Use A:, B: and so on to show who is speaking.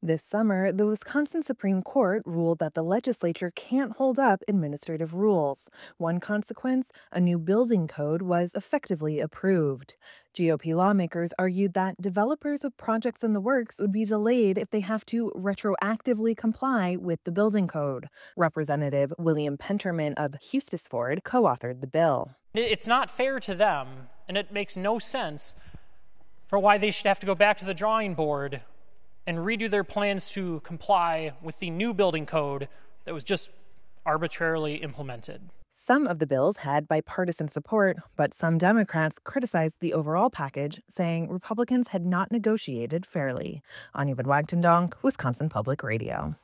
A: This summer, the Wisconsin Supreme Court ruled that the legislature can't hold up administrative rules. One consequence, a new building code was effectively approved. GOP lawmakers argued that developers with projects in the works would be delayed if they have to retroactively comply with the building code. Representative William Penterman of Hustisford co authored the bill.
B: It's not fair to them, and it makes no sense for why they should have to go back to the drawing board and redo their plans to comply with the new building code that was just arbitrarily implemented.
A: Some of the bills had bipartisan support, but some Democrats criticized the overall package, saying Republicans had not negotiated fairly. Anya Van Wagtendonk, Wisconsin Public Radio.